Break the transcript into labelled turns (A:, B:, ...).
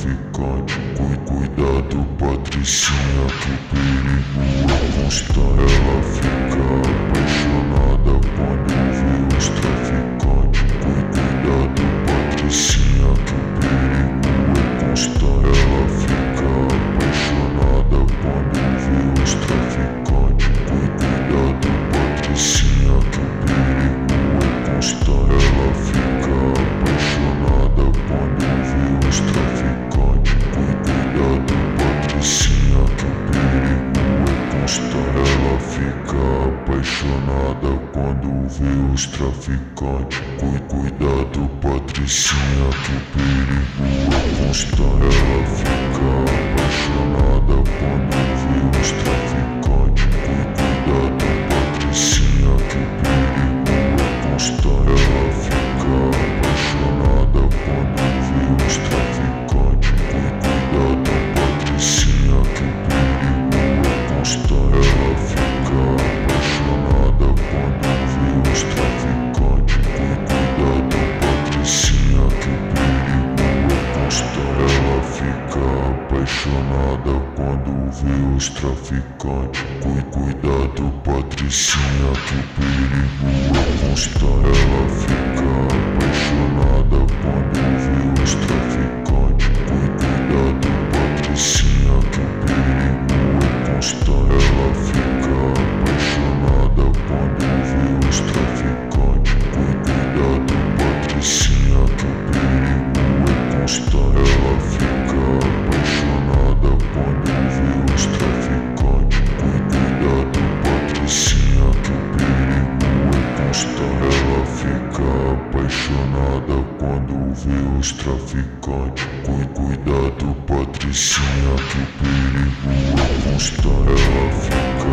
A: traficante. Cuidado, Patricinha, que o perigo é constante. Ela fica apaixonada quando vê os traficantes. Cuidado, Patricinha, que o perigo é constante. Ela fica apaixonada quando vê os traficantes. Cuidado, Patricinha, que o perigo é constante. Ela fica apaixonada quando vê os traficantes. Cuidado, Patricinha, que o perigo é constante. Ela fica apaixonada quando vê os traficantes. Cuidado, Patricinha, que o perigo é constante. Ela fica apaixonada quando vê os traficantes. Cuidado, Patricinha, que o perigo é constante. Ela fica apaixonada quando vê os traficantes. Cuidado, Patricinha, que o perigo é constante. Ela fica apaixonada quando vê os traficantes. Cuidado, Patricinha, que o perigo é constante. Ela fica apaixonada quando vê os traficantes. Cuidado, Patricinha, que o perigo é constante. Ela fica apaixonada quando vê os traficantes. Cuidado, Patricinha, que o perigo é constante. Ela fica apaixonada quando vê os traficantes. Cuidado, Patricinha, que o perigo é constante. Ela fica apaixonada quando vê os traficantes. Cuidado, Patricinha, que o perigo é constante. Ela fica apaixonada quando vê os traficantes. Cuidado, Patricinha, que o perigo é constante. Ela fica